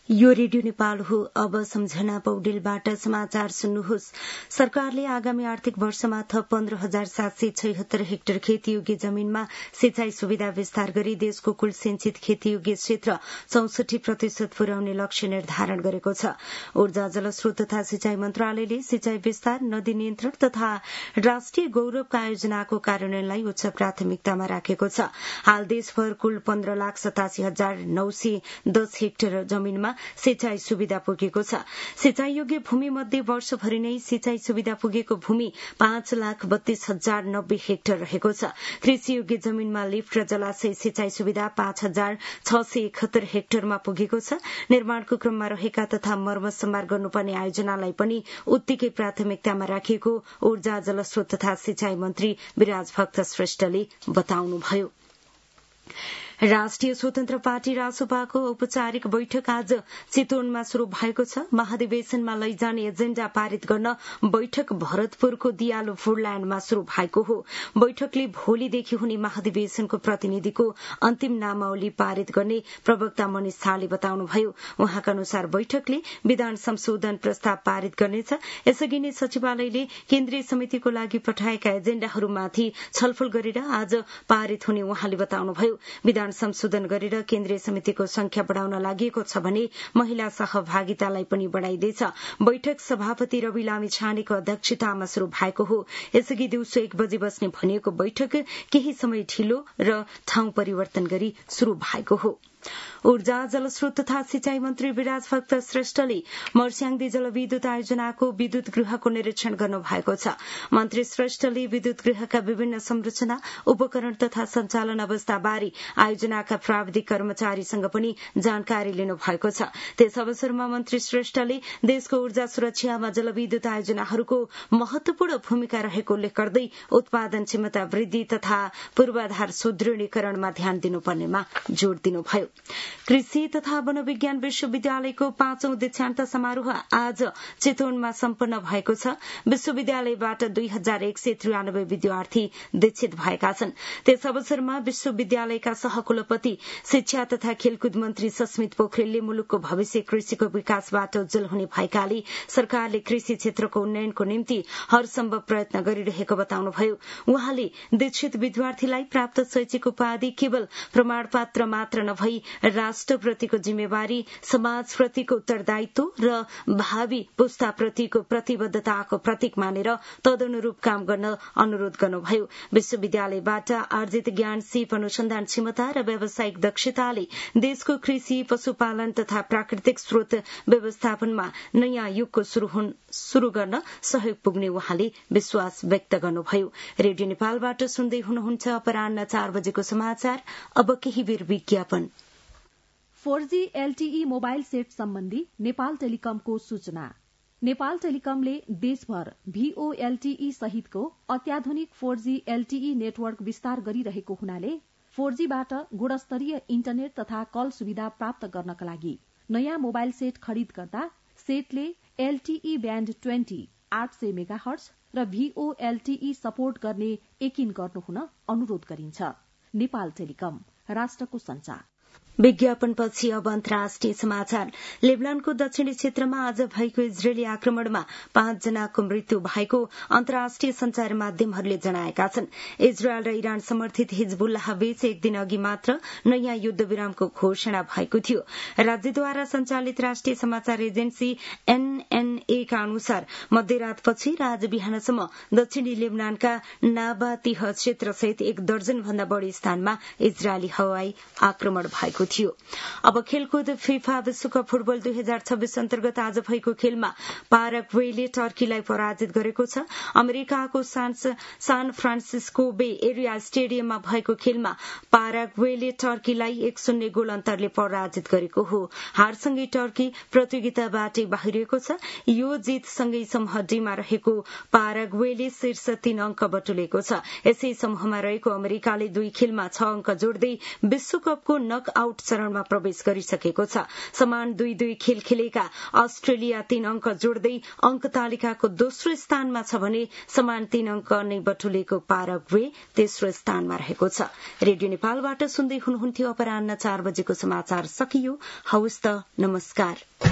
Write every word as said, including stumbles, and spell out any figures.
यो रेडियो नेपाल हो। अब सम्झना पौडेलबाट समाचार सुन्नुहोस्। सरकारले आगामी आर्थिक वर्षमा थप पन्ध्र हजार सात सय छयत्तर हेक्टर खेतीयोग्य जमीनमा सिंचाई सुविधा विस्तार गरी देशको कुल सिंचित खेतीयोग्य क्षेत्र चौसठी प्रतिशत पुर्याउने लक्ष्य निर्धारण गरेको छ। ऊर्जा जलस्रोत तथा सिंचाई मन्त्रालयले सिंचाई विस्तार, नदी नियन्त्रण तथा राष्ट्रिय गौरवका आयोजनाको कार्यान्वयनलाई उच्च प्राथमिकतामा राखेको छ। हाल देशभर कुल पन्ध्र लाख सतासी हजार नौ सय दस हेक्टर जमीनमा सिंचाई सुविधा पुगेको छ। सिंचाई योग्य भूमि मध्ये वर्षभरि नै सिंचाई सुविधा पुगेको भूमि पाँच लाख बत्तीस हजार नब्बे हेक्टर रहेको छ। कृषि योग्य जमीनमा लिफ्ट र जलाशय सिंचाई सुविधा पाँच हजार छ सय एकहत्तर हेक्टरमा पुगेको छ। निर्माणको क्रममा रहेका तथा मर्मत सम्भार गर्नुपर्ने आयोजनालाई पनि उत्तिकै प्राथमिकतामा राखिएको ऊर्जा जलस्रोत तथा सिंचाई मन्त्री विराज भक्त श्रेष्ठले बताउनुभयो। राष्ट्रिय स्वतन्त्र पार्टी रासोपाको औपचारिक बैठक आज चितवनमा शुरू भएको छ। महाधिवेशनमा लैजाने एजेण्डा पारित गर्न बैठक भरतपुरको दियालो फुडल्याण्डमा शुरू भएको हो। बैठकले भोलिदेखि हुने महाधिवेशनको प्रतिनिधिको अन्तिम नामावली पारित गर्ने प्रवक्ता मनिष थाले बताउनुभयो। उहाँका अनुसार बैठकले विधान संशोधन प्रस्ताव पारित गर्नेछ। यसअघि नै सचिवालयले केन्द्रीय समितिको लागि पठाएका एजेण्डाहरूमाथि छलफल गरेर आज पारित हुने उहाँले बताउनुभयो। विधान संशोधन गरेर केन्द्रीय समितिको संख्या बढ़ाउन लागि छ भने महिला सहभागितालाई पनि बढ़ाइदैछ। बैठक सभापति रवि लामिछानेको अध्यक्षतामा शुरू भएको हो। यसअघि दिउँसो एक बजे बस्ने भनिएको बैठक केही समय ढिलो र ठाउँ परिवर्तन गरी शुरू भएको हो। ऊर्जा जलस्रोत तथा सिंचाई मन्त्री विराज भक्त श्रेष्ठले मर्स्याङदी जलविद्युत आयोजनाको विद्युत गृहको निरीक्षण गर्नु भएको छ। मन्त्री श्रेष्ठले विद्युत गृहका विभिन्न संरचना, उपकरण तथा सञ्चालन अवस्थाबारे आयोजनाका प्राविधिक कर्मचारीसँग पनि जानकारी लिनु भएको छ। त्यस अवसरमा मन्त्री श्रेष्ठले देशको ऊर्जा सुरक्षामा जलविद्युत आयोजनाहरूको महत्वपूर्ण भूमिका रहेको उल्लेख गर्दै उत्पादन क्षमता वृद्धि तथा पूर्वाधार सुदृढीकरणमा ध्यान दिनुपर्नेमा जोड़ दिनुभयो। कृषि तथा वनविज्ञान विश्वविद्यालयको पाँचौं दीक्षान्त समारोह आज चितवनमा सम्पन्न भएको छ। विश्वविद्यालयबाट दुई हजार एक सय त्रियानब्बे विद्यार्थी दीक्षित भएका छन्। त्यस अवसरमा विश्वविद्यालयका सहकुलपति शिक्षा तथा खेलकुद मन्त्री सस्मित पोखरेलले मुलुकको भविष्य कृषिको विकासबाट उज्जवल हुने भएकाले सरकारले कृषि क्षेत्रको उन्नयनको निम्ति हरसम्भव प्रयत्न गरिरहेको बताउनुभयो। उहाँले दीक्षित विद्यार्थीलाई प्राप्त शैक्षिक उपाधि केवल प्रमाणपत्र मात्र नभई राष्ट्रप्रतिको जिम्मेवारी, समाजप्रतिको उत्तरदायित्व र भावी पुस्ताप्रतिको प्रतिबद्धताको प्रतीक मानेर तदनुरूप काम गर्न अनुरोध गर्नुभयो। विश्वविद्यालयबाट आर्जित ज्ञान, सिप, अनुसन्धान क्षमता र व्यावसायिक दक्षताले देशको कृषि, पशुपालन तथा प्राकृतिक स्रोत व्यवस्थापनमा नयाँ युगको शुरू गर्न सहयोग पुग्ने उहाँले विश्वास व्यक्त गर्नुभयो। रेडियो नेपालबाट सुन्दै हुनुहुन्छ अपराह्न चार बजेको समाचार। अब केही बेर विज्ञापन। Four G LTE mobile set सम्बन्धी नेपाल टेलिकमको सूचना। नेपाल टेलिकमले देशभर भीओएलटीई सहितको अत्याधुनिक फोर जी एलटीई नेटवर्क विस्तार गरिरहेको हुनाले फोर जी बाट गुणस्तरीय इन्टरनेट तथा कल सुविधा प्राप्त गर्नका लागि नयाँ मोबाइल सेट खरिद गर्दा सेटले एलटीई ब्याण्ड ट्वेन्टी आठ सय मेगाहर्ज र भीओएलटीई सपोर्ट गर्ने यकिन गर्नुहुन अनुरोध गरिन्छ। नेपाल टेलिकम, राष्ट्रको संचार। विज्ञापनपछि अब अन्तर्राष्ट्रिय समाचार। लेबनानको दक्षिणी क्षेत्रमा आज भएको इजरायली आक्रमणमा पाँच जनाको मृत्यु भएको अन्तर्राष्ट्रिय संचार माध्यमहरूले जनाएका छन्। इजरायल र इरान समर्थित हिजबुल्लाह बीच एक दिन अघि मात्र नयाँ युद्ध विरामको घोषणा भएको थियो। राज्यद्वारा संचालित राष्ट्रिय समाचार एजेन्सी एनएनए का अनुसार मध्यरातपछि र आज बिहानसम्म दक्षिणी लेबनानका नाबातिह क्षेत्रसहित एक दर्जन भन्दा बढ़ी स्थानमा इजरायली हवाई आक्रमण भएको थियो। अब खेलकुद। फिफा विश्वकप फुटबल दुई हजार छब्बीस अन्तर्गत आज भएको खेलमा पाराग्वेले टर्कीलाई पराजित गरेको छ। अमेरिकाको सान फ्रान्सिस्को बे एरिया स्टेडियममा भएको खेलमा पाराग्वेले टर्कीलाई एक शून्य गोल अन्तरले पराजित गरेको हो। हारसँगै टर्की प्रतियोगिताबाट बाहिरिएको छ। यो जितसँगै समूह डीमा रहेको पाराग्वेले शीर्ष तीन अंक बटुलेको छ। यसै समूहमा रहेको अमेरिकाले दुई खेलमा छ अंक जोड्दै विश्वकपको नक नकआउट चरणमा प्रवेश गरिसकेको छ। समान दुई दुई खेल खेलेका अस्ट्रेलिया तीन अंक जोड्दै अंक तालिकाको दोस्रो स्थानमा छ भने समान तीन अंक नै बटुलेको पाराग्वे तेस्रो स्थानमा रहेको छ। रेडियो नेपालबाट सुन्दै हुनुहुन्थ्यो। अपराह्न चार बजेको समाचार सकियो। हवस् त, नमस्कार।